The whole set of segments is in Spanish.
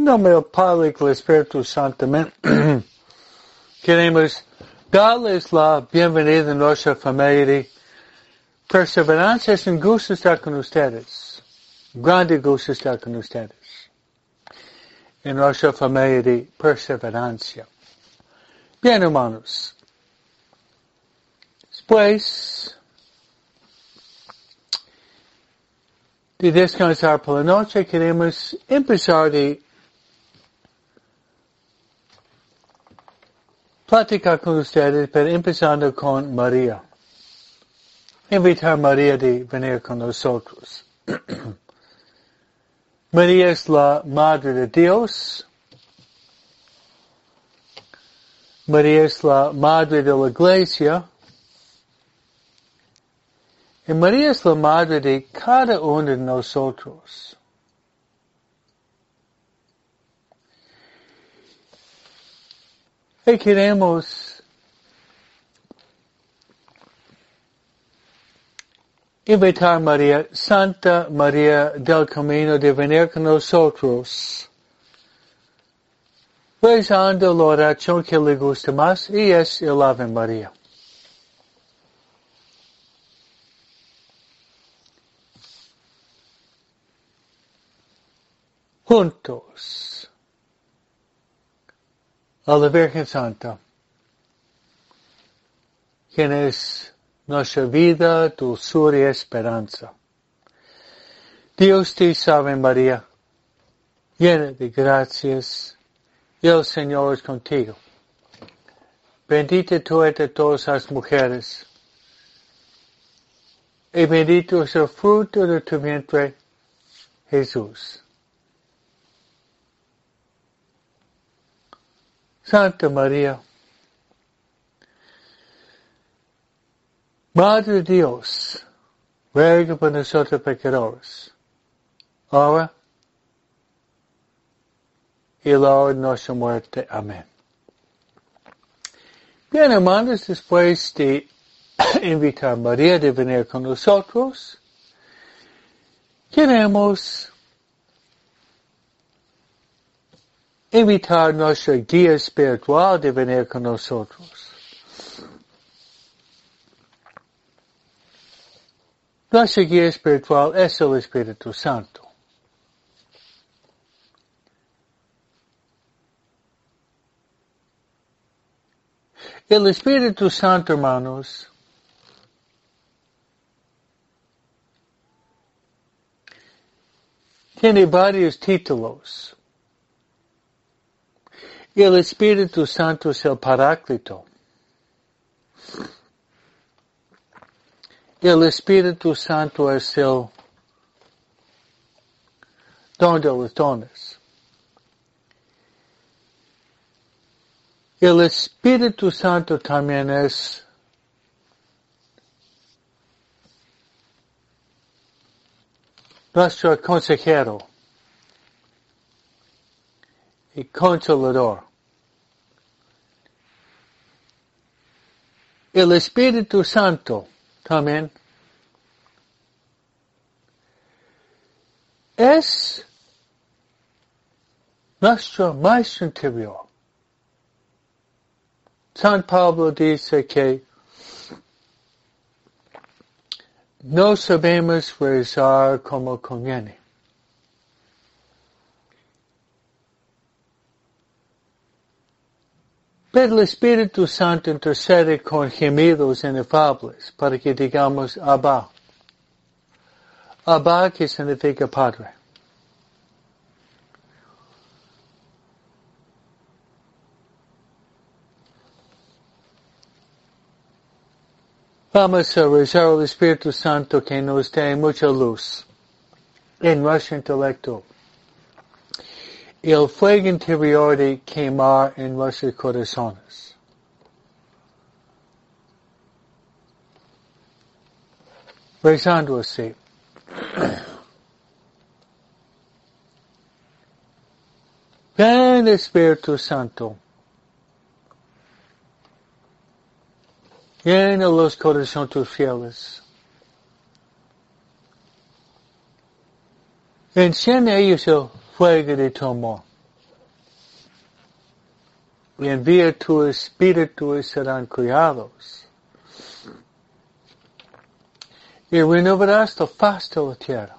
En nombre del Padre y del Espíritu Santo, amén. Queremos darles la bienvenida a nuestra familia de perseverancia. Es un gusto estar con ustedes. Grande gusto estar con ustedes. En nuestra familia de perseverancia. Bien, hermanos. Después de descansar por la noche, queremos empezar de platicar con ustedes, pero empezando con María. Invitar a María de venir con nosotros. María es la Madre de Dios. María es la Madre de la Iglesia. Y María es la Madre de cada uno de nosotros. Y queremos invitar a María, Santa María del Camino, de venir con nosotros, rezando la oración que le gusta más, y es el Ave María. Juntos a la Virgen Santa, quien es nuestra vida, dulzura y esperanza. Dios te salve María, llena de gracias, y el Señor es contigo. Bendita tú entre todas las mujeres, y bendito es el fruto de tu vientre, Jesús. Santa María, Madre de Dios, ruega por nosotros pecadores, ahora y la hora de nuestra muerte. Amén. Bien, hermanos, después de invitar a María de venir con nosotros, queremos invitar a nuestra guía espiritual de venir con nosotros. Nuestra guía espiritual es el Espíritu Santo. El Espíritu Santo, hermanos, tiene varios títulos. El Espíritu Santo es el Paráclito. El Espíritu Santo es el don de los dones. El Espíritu Santo también es nuestro consejero y consolador. El Espíritu Santo también es nuestro maestro interior. San Pablo dice que no sabemos rezar como conviene. Pero el Espíritu Santo intercede con gemidos inefables para que digamos Abba. Abba, que significa Padre. Vamos a rezar al Espíritu Santo que nos dé mucha luz en nuestro intelecto. El fuego interior de quemar en nuestros corazones. Rezando así. Ven Espíritu Santo. Llena los corazones tus fieles. Enciende ellos el fuego de tu amor. y envía tu espíritu y serán criados. Y renovarás la faz de la tierra.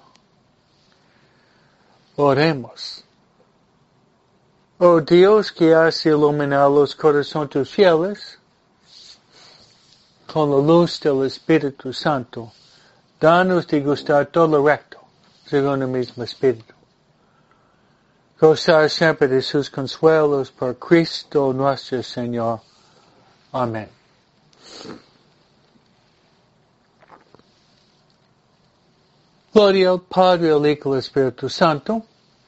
Oremos. Oh Dios que has iluminado los corazones tus fieles con la luz del Espíritu Santo, danos de gustar todo lo recto, según el mismo Espíritu. Gozar siempre de sus consuelos por Cristo nuestro Señor. Amén. Gloria al Padre, al Hijo y al Espíritu Santo,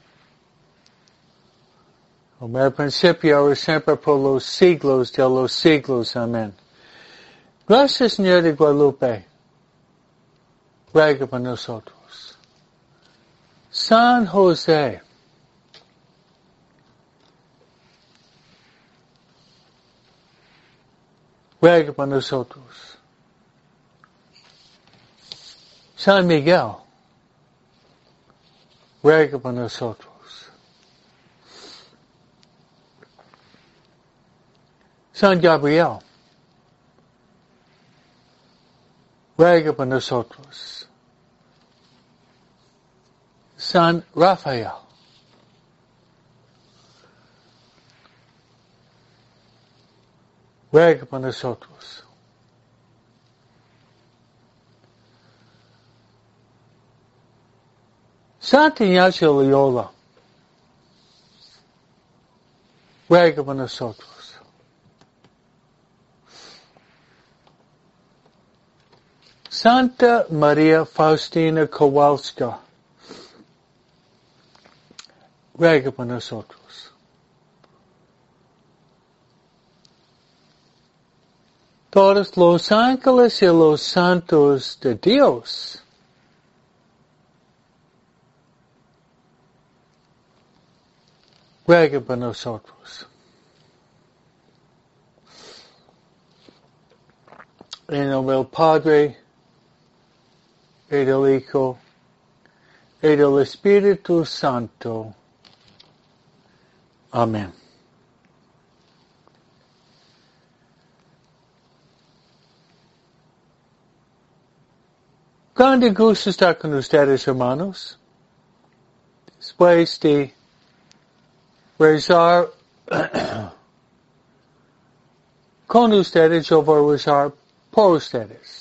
como al principio, ahora y siempre, por los siglos de los siglos. Amén. Gracias, Señor de Guadalupe, ruega por nosotros. San José, ruega por nosotros. San Miguel, ruega por nosotros. San Gabriel, ruega por nosotros. San Rafael, ruega por nosotros. Santo Ignacio de Loyola, ruega por nosotros. Santa María Faustina Kowalska, ruega por nosotros. Todos los ángeles y los santos de Dios, ruega por nosotros. En nombre del Padre, y del Hijo, y del Espíritu Santo. Amén. Grande gusto estar con ustedes, hermanos. Después de rezar con ustedes, yo voy a rezar por ustedes.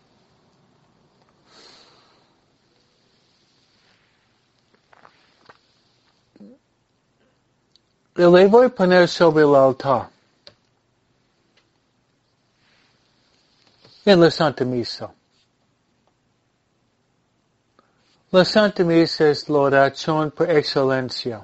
Y le voy a poner sobre el altar en la Santa Misa. La Santa Misa es la oración por excelencia.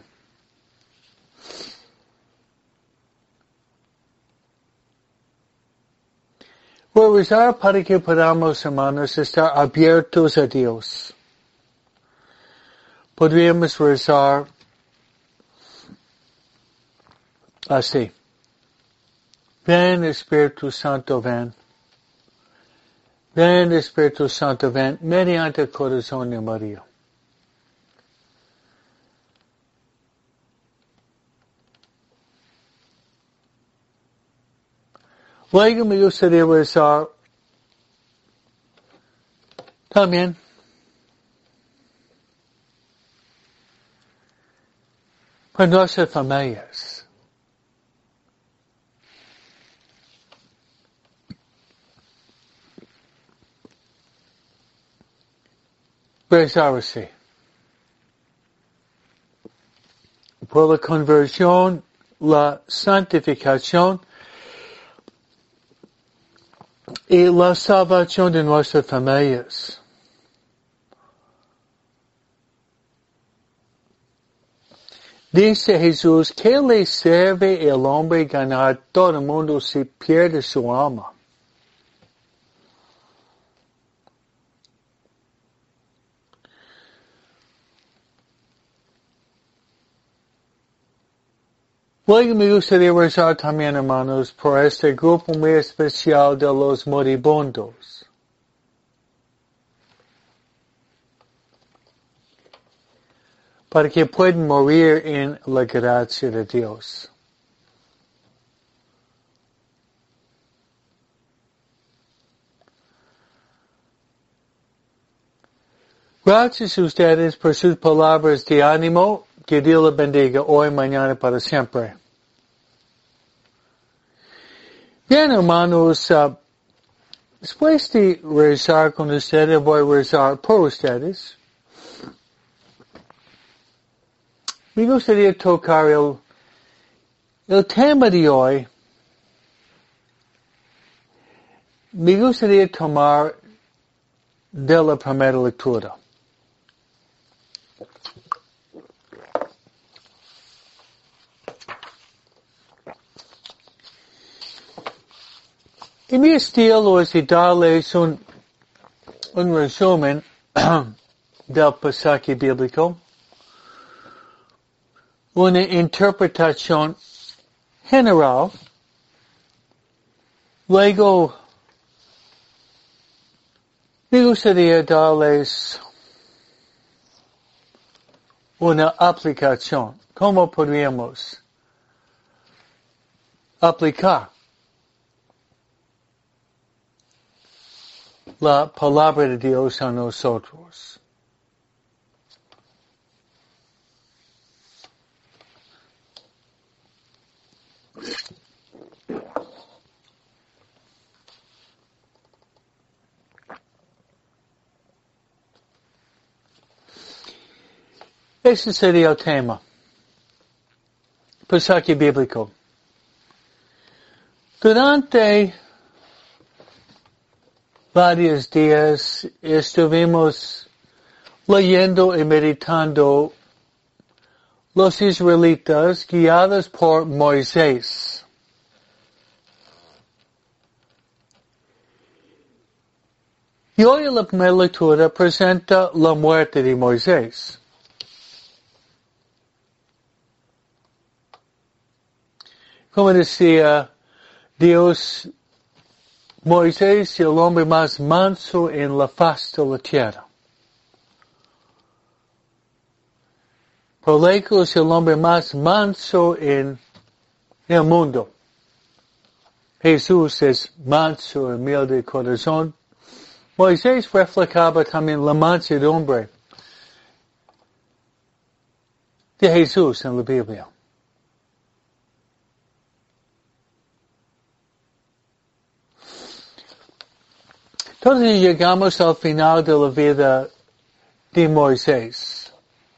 Voy a rezar para que podamos, hermanos, estar abiertos a Dios. Podríamos rezar así. Ven, Espíritu Santo, ven. Ven, Espíritu Santo, ven, mediante el corazón de María. Luego me gustaría rezar también por nuestras familias. Rezar así. Por la conversión, la santificación y la salvación de nuestras familias. Dice Jesús, ¿qué le sirve el hombre ganar todo el mundo si pierde su alma? Luego me gustaría rezar también, hermanos, por este grupo muy especial de los moribundos. Para que puedan morir en la gracia de Dios. Gracias a ustedes por sus palabras de ánimo. Que Dios les bendiga hoy, mañana, para siempre. Bien, hermanos, después de rezar con ustedes, voy a rezar por ustedes. Me gustaría tocar el tema de hoy. Me gustaría tomar de la primera lectura. Y mi estilo es de darles un resumen del pasaje bíblico, una interpretación general, luego me gustaría darles una aplicación. ¿Cómo podríamos aplicar la palabra de Dios a nosotros? Ese sería el tema. Pasaje bíblico. Durante varios días estuvimos leyendo y meditando los israelitas guiados por Moisés. Y hoy la primera lectura presenta la muerte de Moisés. Como decía Dios, Moisés es el hombre más manso en la faz de la tierra. Por lejos el hombre más manso en el mundo. Jesús es manso y humilde de corazón. Moisés reflejaba también la mansedumbre de Jesús en la Biblia. Entonces llegamos al final de la vida de Moisés.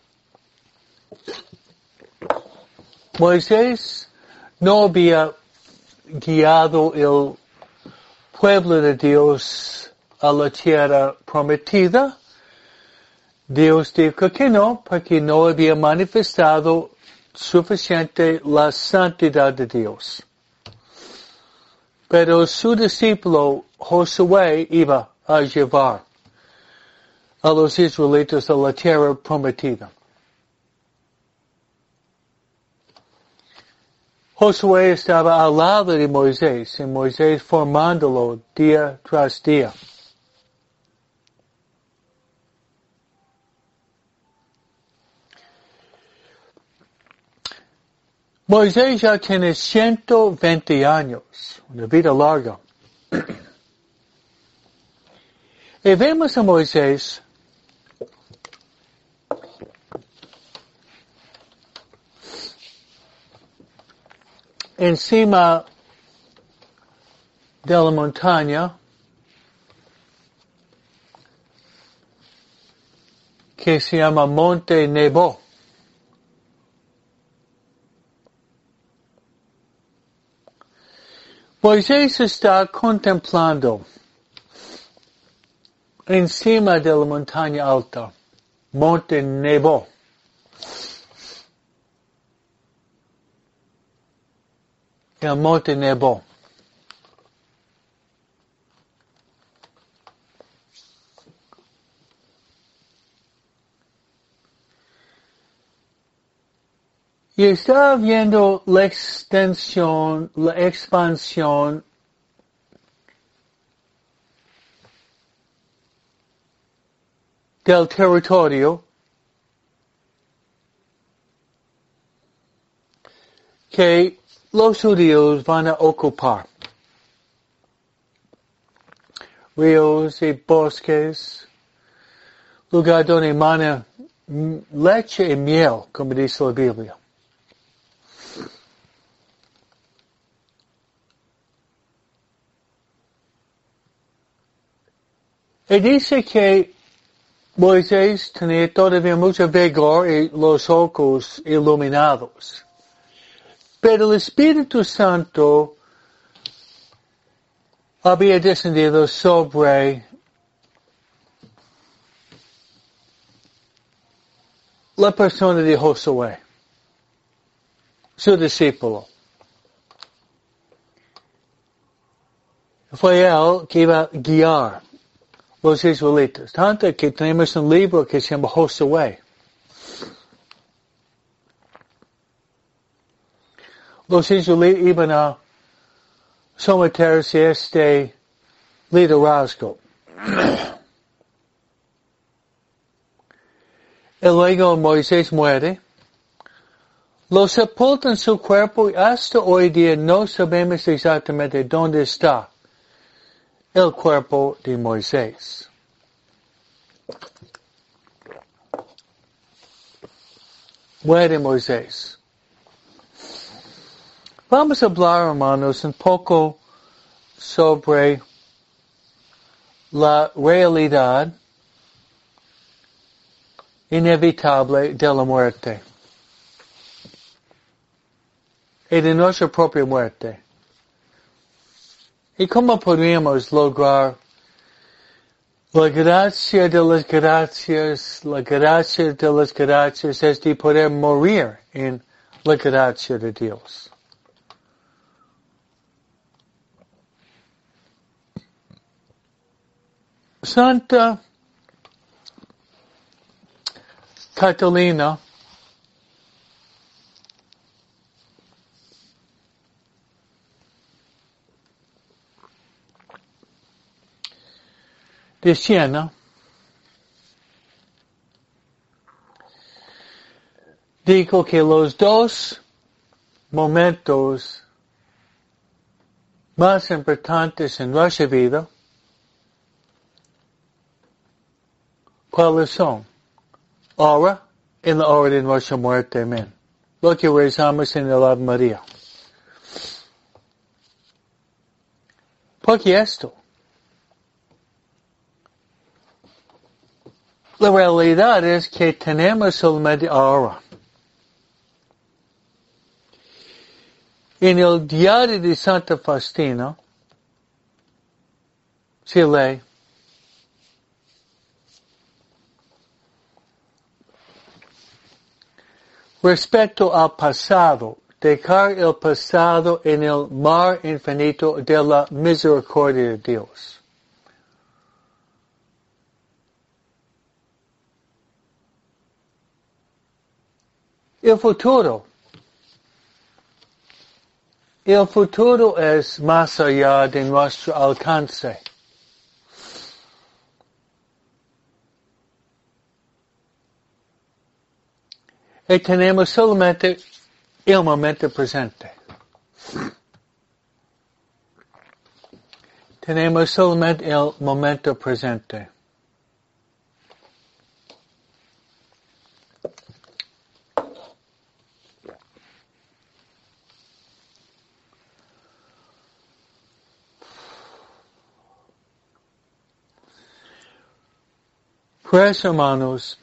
Moisés no había guiado el pueblo de Dios a la tierra prometida. Dios dijo que no, porque no había manifestado suficiente la santidad de Dios. Pero su discípulo Josué iba a llevar a los israelitas a la tierra prometida. Josué estaba al lado de Moisés, y Moisés formándolo día tras día. Moisés ya tiene 120 años, una vida larga. Y vemos a Moisés encima de la montaña que se llama Monte Nebo. Moisés está contemplando encima de la montaña alta, Monte Nebo. El Monte Nebo. Y está viendo la extensión, la expansión del territorio que los judíos van a ocupar. Ríos y bosques, lugar donde emana leche y miel, como dice la Biblia. Y dice que Moisés tenía todavía mucho vigor y los ojos iluminados. Pero el Espíritu Santo había descendido sobre la persona de Josué, su discípulo. Fue él que iba a guiar los israelitas. Tanto que tenemos un libro que se llama Josué. Los israelitas iban a someterse a este liderazgo. Y luego Moisés muere. Lo sepultan su cuerpo y hasta hoy día no sabemos exactamente dónde está el cuerpo de Moisés. Muere Moisés. Vamos a hablar, hermanos, un poco sobre la realidad inevitable de la muerte y de nuestra propia muerte. ¿Y cómo podríamos lograr la gracia de las gracias? La gracia de las gracias es de poder morir en la gracia de Dios. Santa Catalina de Siena dijo que los dos momentos más importantes en nuestra vida, ¿cuáles son? Ahora, en la hora de nuestra muerte, amén. Lo que rezamos en el Ave María. ¿Por qué esto? La realidad es que tenemos solamente ahora. En el diario de Santa Faustina se lee: respecto al pasado, dejar el pasado en el mar infinito de la misericordia de Dios. El futuro es más allá de nuestro alcance. Y tenemos solamente el momento presente. Tenemos solamente el momento presente. Pues, hermanos,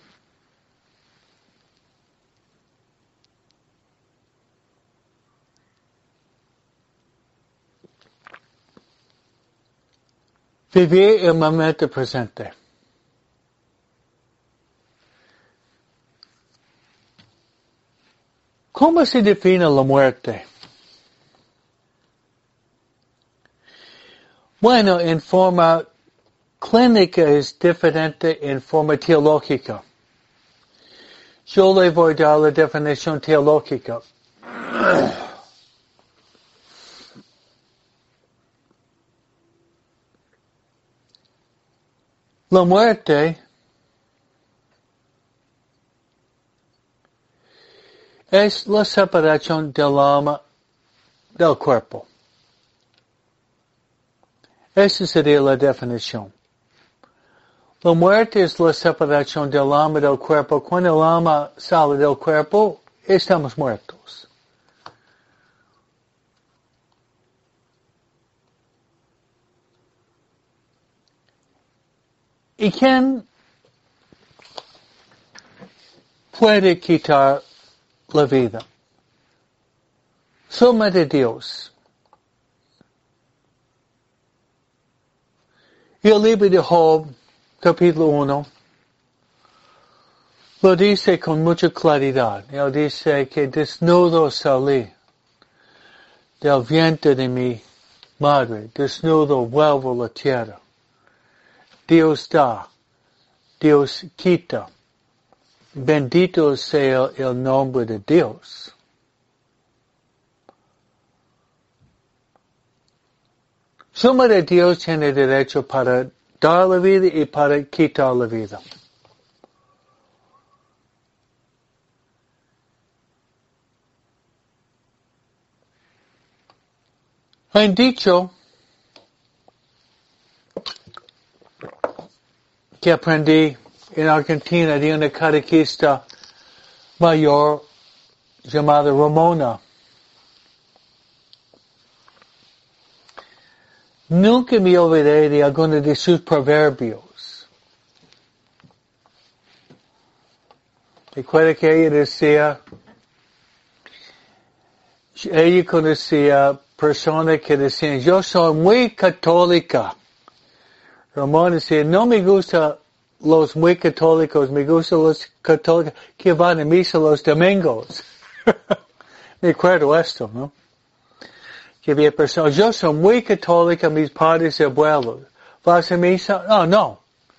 vivir el momento presente. ¿Cómo se define la muerte? Bueno, en forma clínica es diferente en forma teológica. Yo le voy a dar la definición teológica. La muerte es la separación del alma del cuerpo. Esa sería la definición. La muerte es la separación del alma del cuerpo. Cuando el alma sale del cuerpo, estamos muertos. ¿Y quién puede quitar la vida? Solamente Dios. Y el libro de Job, capítulo 1, lo dice con mucha claridad. Él dice que desnudo salí del vientre de mi madre, desnudo vuelvo a la tierra. Dios da, Dios quita. Bendito sea el nombre de Dios. Solamente Dios tiene derecho para dar la vida y para quitar la vida. Han dicho que aprendí en Argentina de una catequista mayor llamada Ramona. Nunca me olvidé de algunos de sus proverbios. Recuerda que ella conocía personas que decían, yo soy muy católica. Ramona decía, no me gustan los muy católicos, me gustan los católicos que van a misa los domingos. Me acuerdo esto, ¿no? Que había personas, yo soy muy católica, mis padres y abuelos. ¿Vas a misa? No.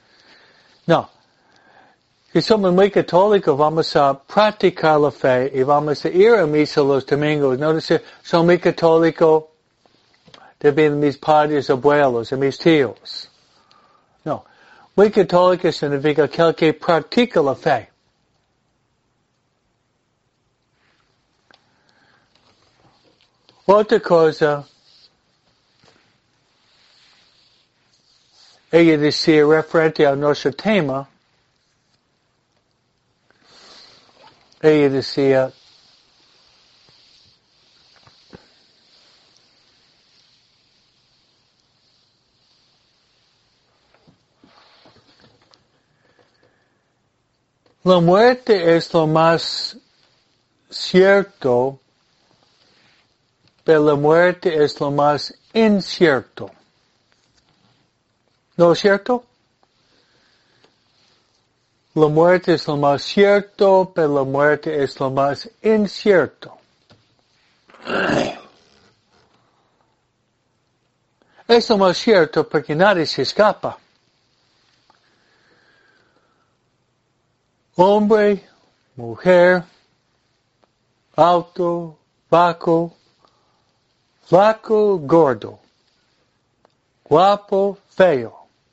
Si somos muy católicos, vamos a practicar la fe y vamos a ir a misa los domingos. No decir, soy muy católico, deben mis padres, abuelos y mis tíos. No. Muy católico significa aquel que practica la fe. Otra cosa, ella decía referente a nuestro tema, ella decía, la muerte es lo más cierto, pero la muerte es lo más incierto. ¿No es cierto? La muerte es lo más cierto, pero la muerte es lo más incierto. Es lo más cierto porque nadie se escapa. Hombre, mujer, alto, bajo, flaco, gordo, guapo, feo.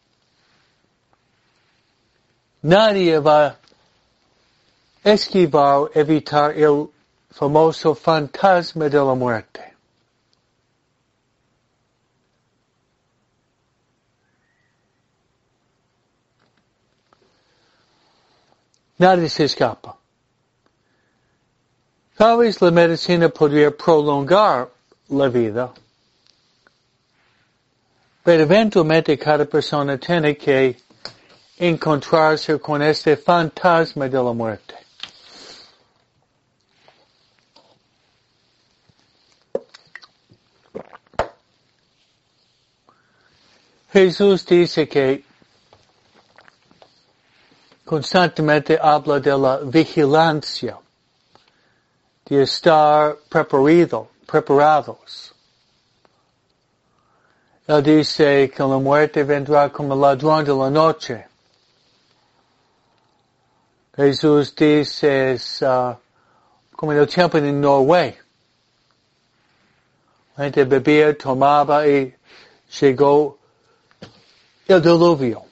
Nadie va a esquivar o evitar el famoso fantasma de la muerte. Nadie se escapa. Tal vez la medicina podría prolongar la vida, pero eventualmente cada persona tiene que encontrarse con este fantasma de la muerte. Jesús dice que constantemente habla de la vigilancia, de estar preparados. Él dice que la muerte vendrá como ladrón de la noche. Jesús dice, como en el tiempo de Noé. La gente bebía, tomaba y llegó el diluvio.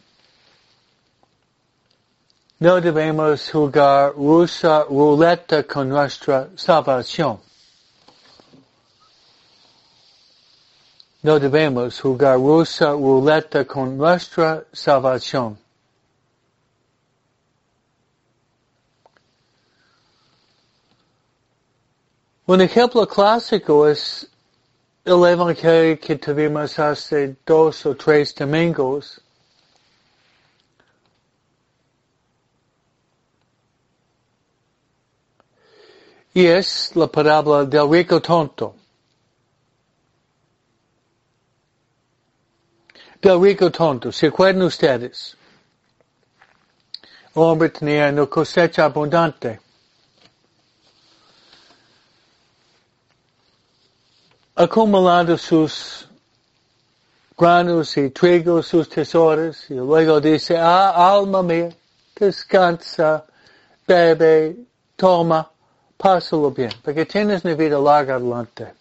No debemos jugar ruleta con nuestra salvación. No debemos jugar ruleta con nuestra salvación. Un ejemplo clásico es el evangelio que tuvimos hace 2 o 3 domingos. Y es la parábola del rico tonto. Del rico tonto, ¿se acuerdan ustedes? El hombre tenía una cosecha abundante. Acumulando sus granos y trigo, sus tesoros, y luego dice, alma mía, descansa, bebe, toma, pásalo bien, porque tienes una vida larga adelante.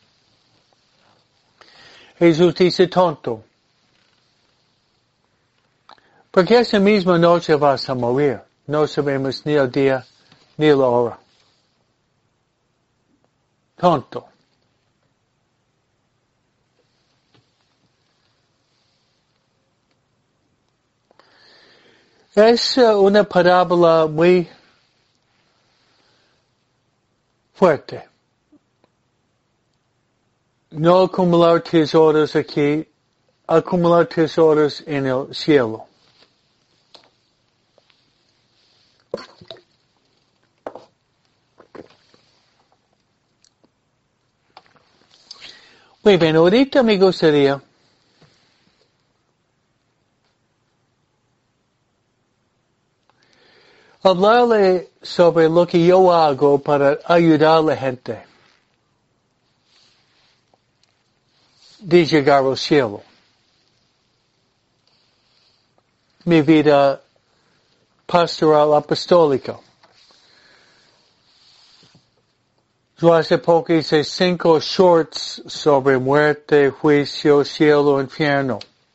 Jesús dice tonto, porque esa misma noche vas a morir. No sabemos ni el día ni la hora. Tonto. Es una parábola muy fuerte. No acumular tesoros aquí, acumular tesoros en el cielo. Muy bien, ahorita me gustaría hablarle sobre lo que yo hago para ayudar a la gente de llegar al cielo. Mi vida pastoral apostólica. Yo hace poco hice 5 shorts sobre muerte, juicio, cielo, infierno.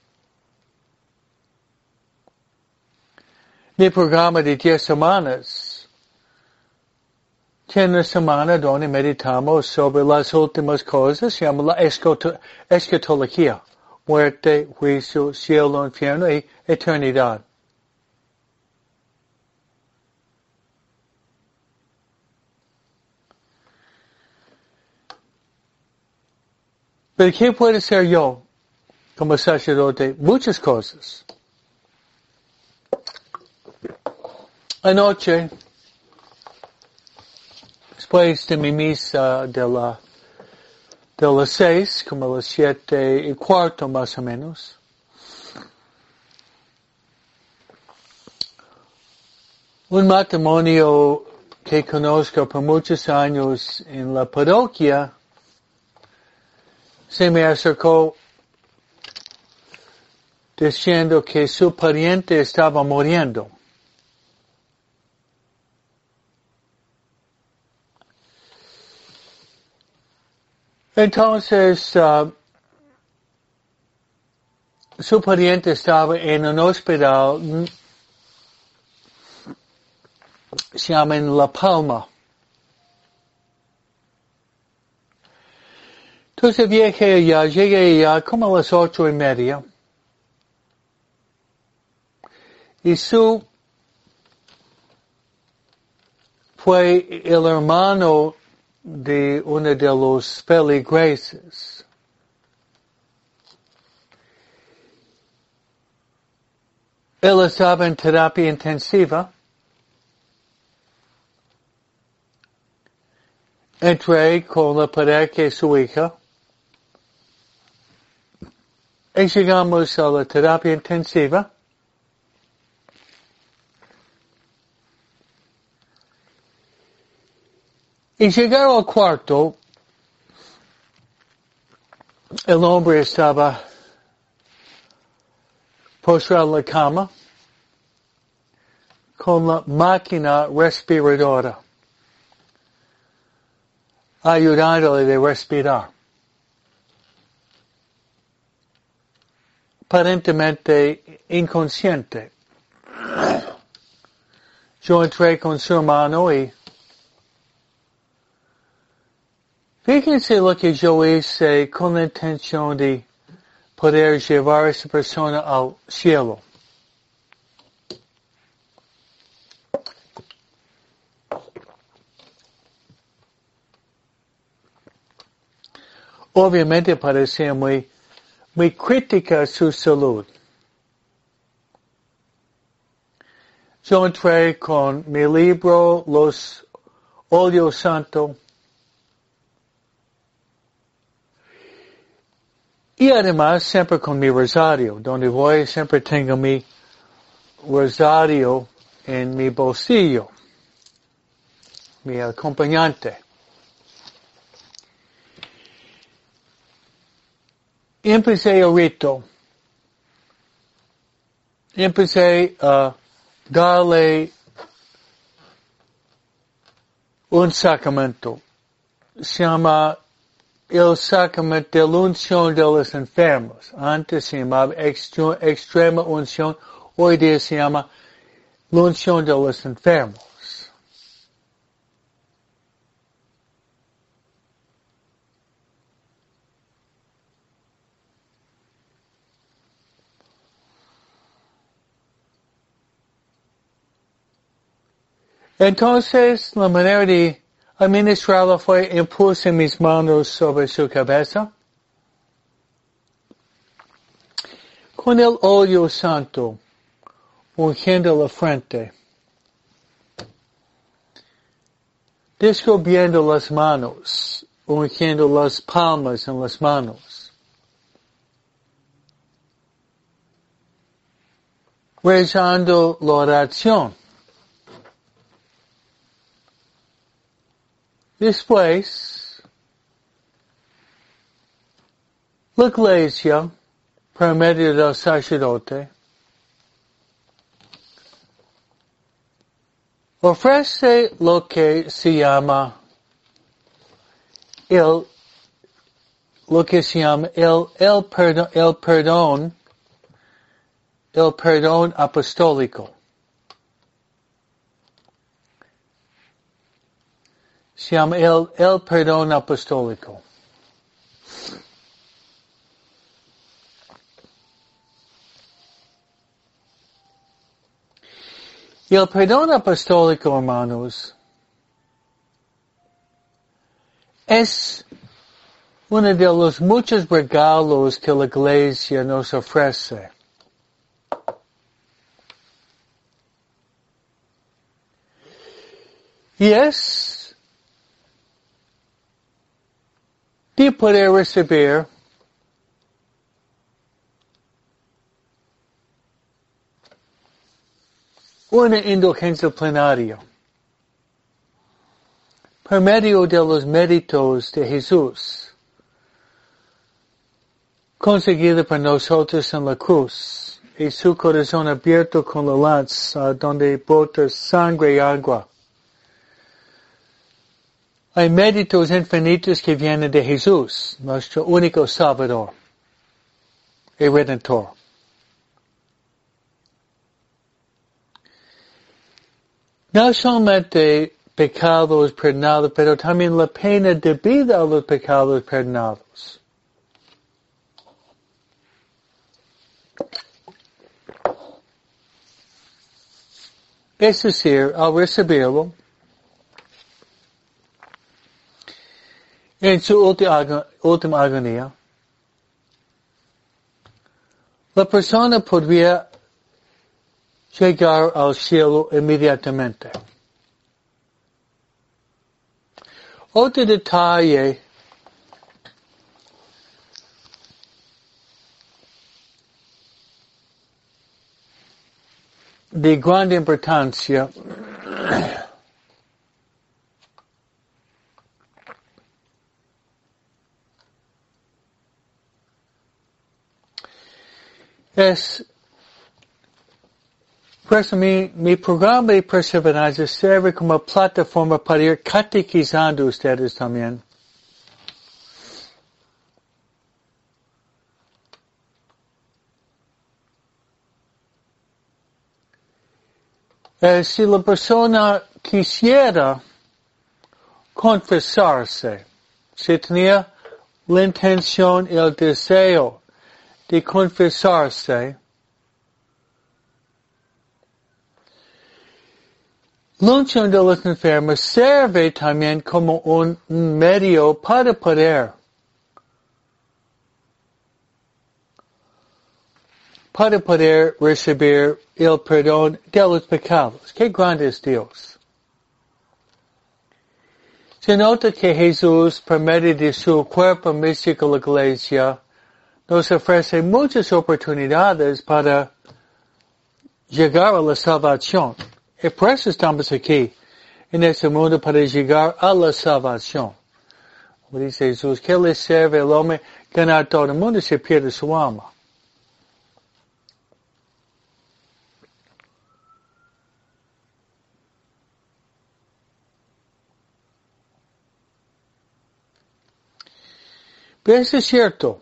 Mi programa de 10 semanas tiene una semana donde meditamos sobre las últimas cosas, se llama la escatología. Muerte, juicio, cielo, infierno y eternidad. Pero ¿qué puede ser yo como sacerdote? Muchas cosas. Anoche, después de mi misa de las 6, como a las 7:15 más o menos, un matrimonio que conozco por muchos años en la parroquia se me acercó diciendo que su pariente estaba muriendo. Entonces, su pariente estaba en un hospital, se llama en La Palma. Entonces llegué allá como a las 8:30. Y fue el hermano de uno de los feligreses. Él estaba en terapia intensiva. Entré con la pareja y su hija. Y llegamos a la terapia intensiva. Y llegaron al cuarto. El hombre estaba postrado en la cama con la máquina respiradora, ayudándole de respirar. Aparentemente inconsciente. Yo entré con su hermano y fíjense lo que yo hice con la intención de poder llevar a esa persona al cielo. obviamente parecía muy crítica a su salud. Yo entré con mi libro, Los Óleos Santos, y además siempre con mi rosario. Donde voy siempre tengo mi rosario en mi bolsillo, mi acompañante. Empecé el rito. Empecé a darle un sacramento. Se llama el sacramento de la unción de los enfermos. Antes se llamaba extrema unción. Hoy día se llama la unción de los enfermos. Entonces, la manera de administrarlo fue impuse mis manos sobre su cabeza. Con el óleo santo, ungiendo la frente. Descubriendo las manos, ungiendo las palmas en las manos. Rezando la oración. Después, la iglesia, por medio del sacerdote, ofrece lo que se llama el perdón apostólico. Se llama el perdón apostólico. Y el perdón apostólico, hermanos, es uno de los muchos regalos que la Iglesia nos ofrece. Y es de poder recibir una indulgencia plenaria por medio de los méritos de Jesús, conseguido por nosotros en la cruz, y su corazón abierto con la lanza donde brota sangre y agua. Hay méritos infinitos que vienen de Jesús, nuestro único Salvador y Redentor. No solamente pecados perdonados, pero también la pena debida a los pecados perdonados. Es decir, al recibirlo, en su última agonía, la persona podría llegar al cielo inmediatamente. Otro detalle de gran importancia es, pues mi programa de perseverancia sirve como plataforma para ir catequizando ustedes también. Si la persona quisiera confesarse, si tenía la intención y el deseo de confesarse, la unción de los enfermos sirve también como un medio para poder para poder recibir el perdón de los pecados. ¡Qué grande es Dios! Se nota que Jesús, por medio de su cuerpo místico, la iglesia, nos ofrece muchas oportunidades para llegar a la salvación. Y por eso estamos aquí, en este mundo, para llegar a la salvación. Como dice Jesús, ¿qué le sirve al hombre ganar todo el mundo si pierde su alma? Pero eso es cierto.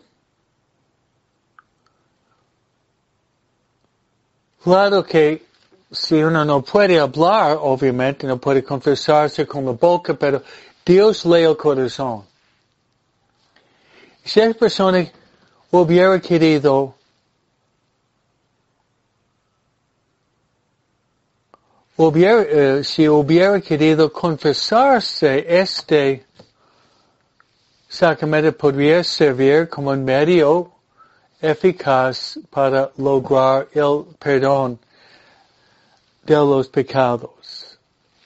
Claro que si uno no puede hablar, obviamente, no puede confesarse con la boca, pero Dios lee el corazón. Si esa persona hubiera querido si hubiera querido confesarse, este sacramento podría servir como un medio eficaz para lograr el perdón de los pecados.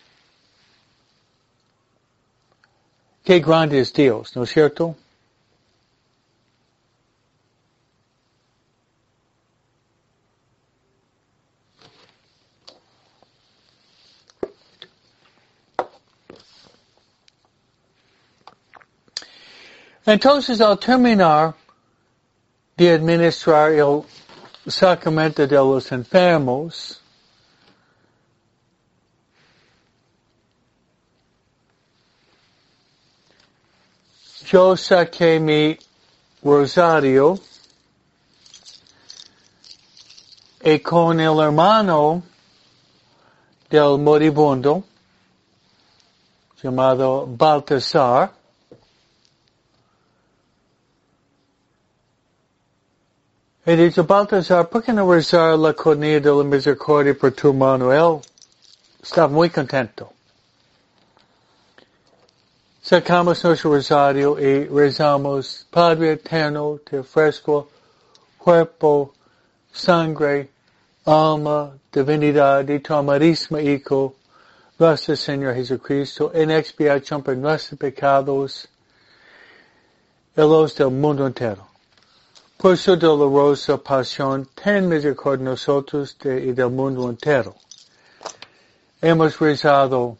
Qué grande es Dios, ¿no es cierto? Entonces, al terminar de administrar el sacramento de los enfermos, yo saqué mi rosario y con el hermano del moribundo, llamado Baltasar, he dicho, Baltasar, ¿por qué no rezar la coronilla de la misericordia por tu hermano? Él estaba muy contento. Sacamos nuestro rosario y rezamos, Padre eterno, te ofrezco cuerpo, sangre, alma, divinidad de tu amadísimo Hijo, nuestro Señor Jesucristo, en expiación por nuestros pecados y los del mundo entero. Por su dolorosa pasión, ten misericordia de nosotros y del mundo entero. Hemos rezado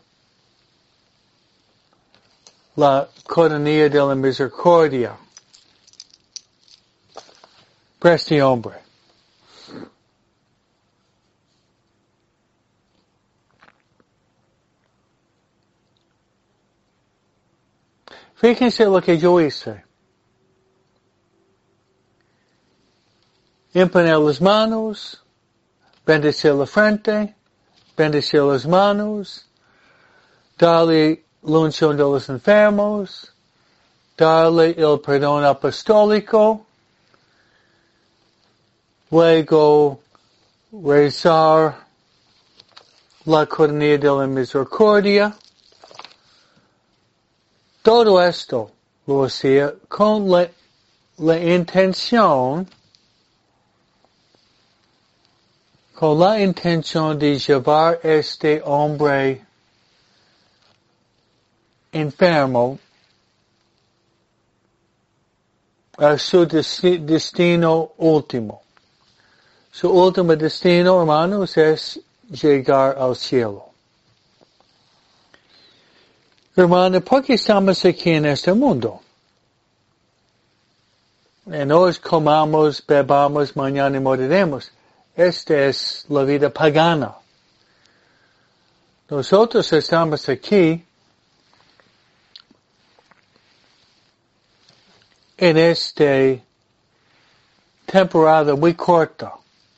la coronilla de la misericordia por este hombre. Fíjense lo que yo hice. Imponer las manos, bendecir la frente, bendecir las manos, darle la unción de los enfermos, darle el perdón apostólico, luego rezar la coronilla de la misericordia. Todo esto lo hacía con la intención de llevar este hombre enfermo a su destino último. Su último destino, hermanos, es llegar al cielo. Hermano, ¿por qué estamos aquí en este mundo? No es comamos, bebamos, mañana moriremos. Esta es la vida pagana. Nosotros estamos aquí en esta temporada muy corta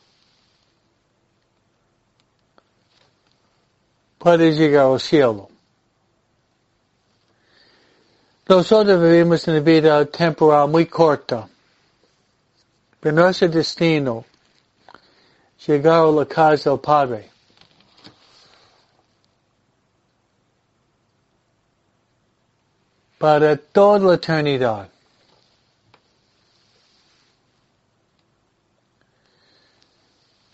para llegar al cielo. Nosotros vivimos una vida temporal muy corta, pero nuestro destino llegar a la casa del Padre. Para toda la eternidad.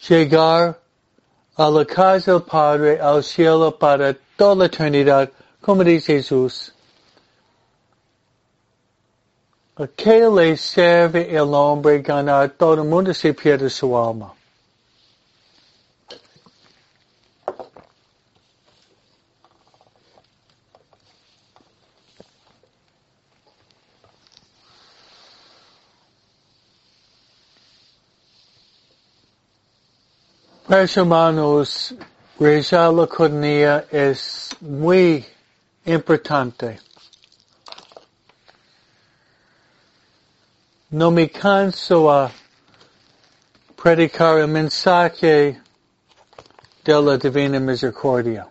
llegar a la casa del Padre, al cielo para toda la eternidad, como dice Jesús. ¿A qué le sirve el hombre ganar todo el mundo si pierde su alma? Pues hermanos, rezar la coronilla es muy importante. No me canso a predicar el mensaje de la Divina Misericordia.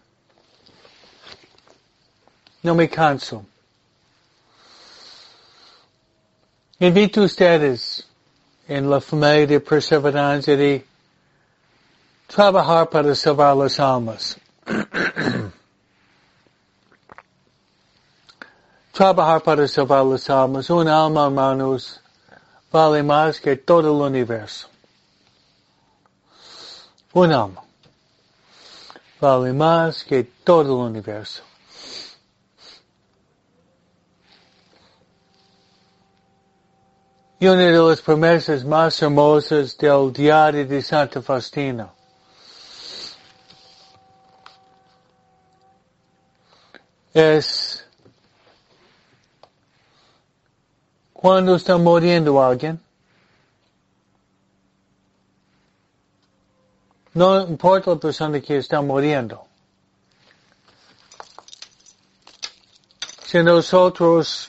No me canso. Invito a ustedes en la familia de perseverancia de trabajar para salvar las almas. Trabajar para salvar las almas. Un alma, hermanos, vale más que todo el universo. Un alma vale más que todo el universo. Y una de las promesas más hermosas del diario de Santa Faustina es cuando está muriendo alguien, no importa la persona que está muriendo. Si nosotros,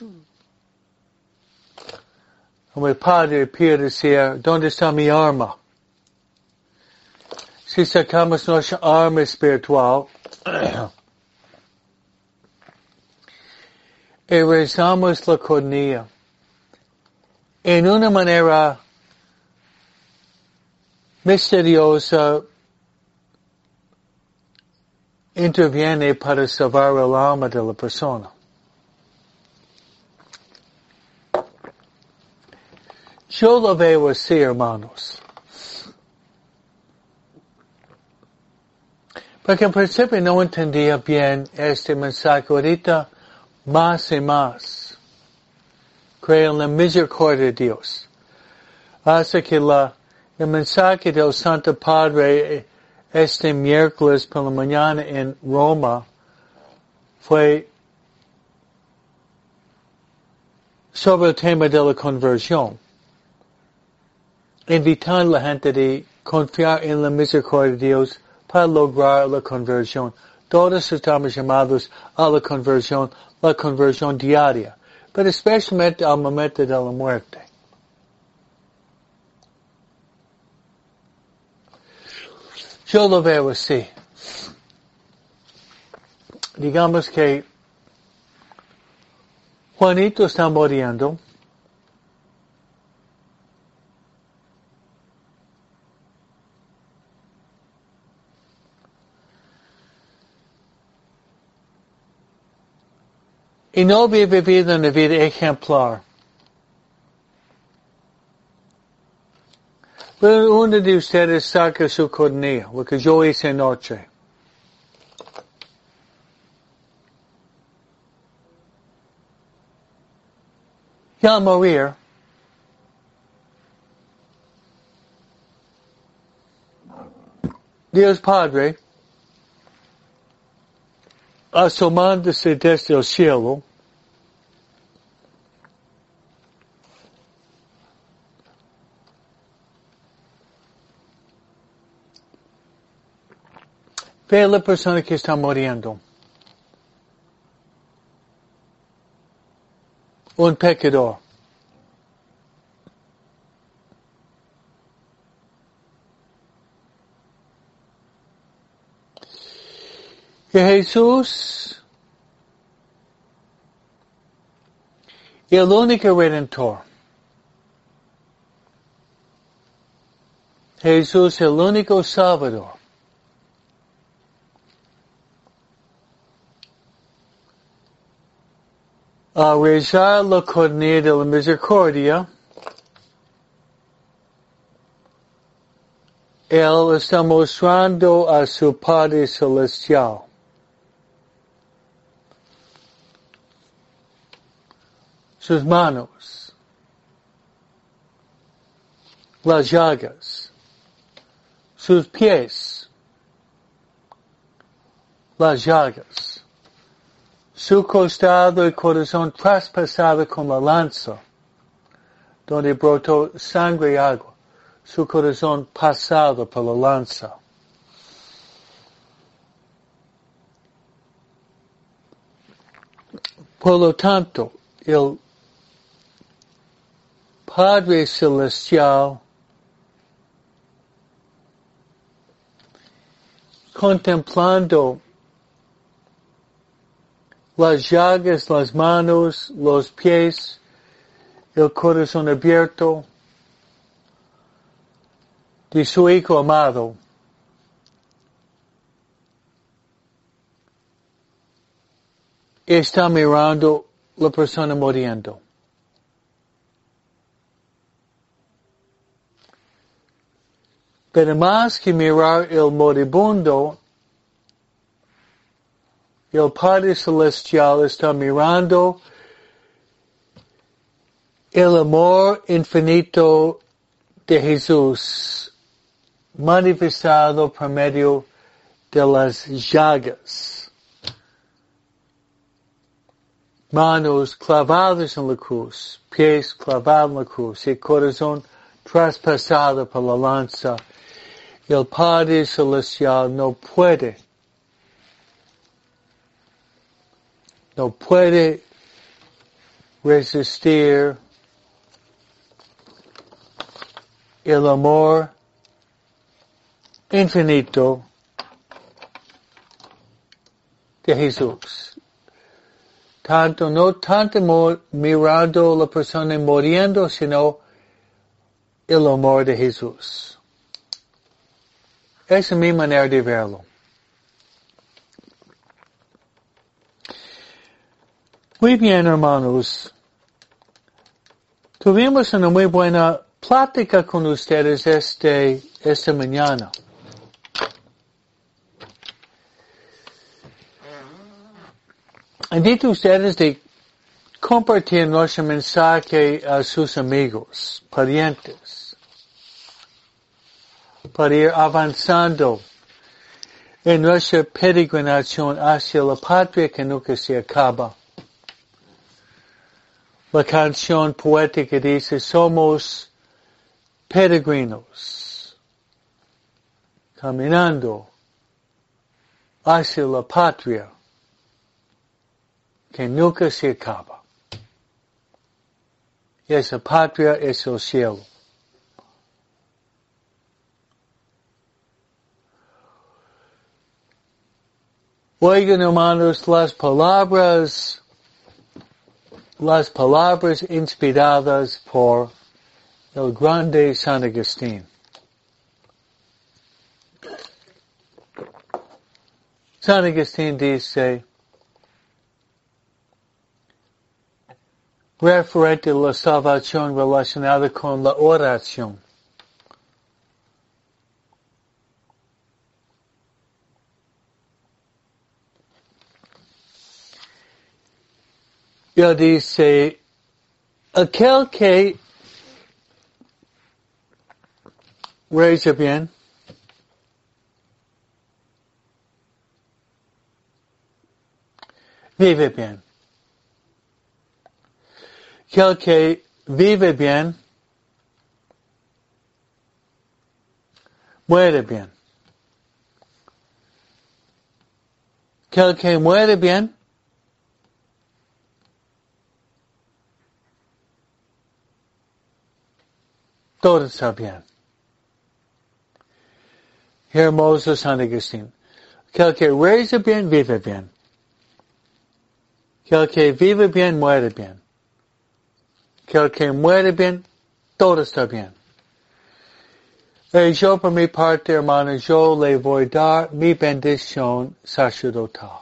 como el Padre pide decir, ¿dónde está mi arma? Si sacamos nuestra arma espiritual y rezamos la coronilla, en una manera misteriosa interviene para salvar el alma de la persona. Yo lo veo así, hermanos. Porque en principio no entendía bien este mensaje. Ahorita, más y más, creo en la misericordia de Dios. Hasta que el mensaje del Santo Padre este miércoles por la mañana en Roma fue sobre el tema de la conversión. Invitar a la gente de confiar en la misericordia de Dios para lograr la conversión. Todos estamos llamados a la conversión diaria, pero especialmente al momento de la muerte. Yo lo veo así. Digamos que Juanito está muriendo. Y no había vivido una vida ejemplar. Pero uno de ustedes saca su coronilla, lo que yo hice anoche. Y al morir, Dios Padre, asomándose desde el cielo, ve a la persona que está muriendo. Un pecador. Y Jesús, el único redentor. Jesús, el único salvador. Al rezar la coronilla de la misericordia, Él está mostrando a su Padre Celestial. Sus manos, las llagas, sus pies, las llagas, su costado y corazón traspasado con la lanza, donde brotó sangre y agua, su corazón pasado por la lanza. Por lo tanto, el Padre Celestial contemplando las llagas, las manos, los pies, el corazón abierto de su Hijo amado, está mirando la persona muriendo. Pero más que mirar el moribundo, el Padre Celestial está mirando el amor infinito de Jesús manifestado por medio de las llagas, manos clavadas en la cruz, pies clavados en la cruz, y corazón traspasado por la lanza. El Padre Celestial no puede resistir el amor infinito de Jesús. No tanto mirando a la persona muriendo, sino el amor de Jesús. Esa es mi manera de verlo. Muy bien, hermanos. Tuvimos una muy buena plática con ustedes esta mañana. Invito a ustedes de compartir nuestro mensaje a sus amigos, parientes, para ir avanzando en nuestra peregrinación hacia la patria que nunca se acaba. La canción poética dice, somos peregrinos, caminando hacia la patria que nunca se acaba. Y esa patria es el cielo. Oigan, hermanos, las palabras inspiradas por el grande San Agustín. San Agustín dice, referente a la salvación relacionada con la oración. Él dice, aquel que reza bien, vive bien. Aquel que vive bien, muere bien. Aquel que muere bien, todo está bien. Hermoso San Agustín. Aquel que reza bien, vive bien. Aquel que vive bien, muere bien. Aquel que muere bien, todo está bien. Y yo por mi parte, hermano, yo le voy a dar mi bendición sacerdotal.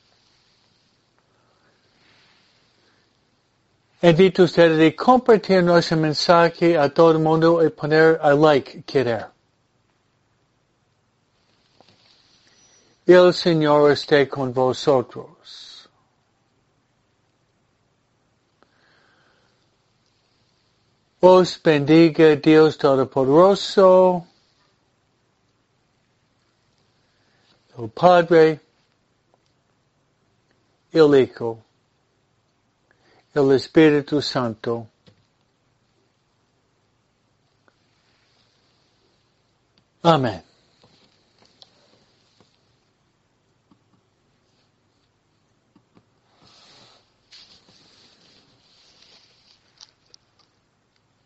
Invito a ustedes a compartir nuestro mensaje a todo el mundo y poner a like, querer. El Señor esté con vosotros. Os bendiga Dios Todopoderoso, el Padre, el Hijo, el Espíritu Santo. Amén.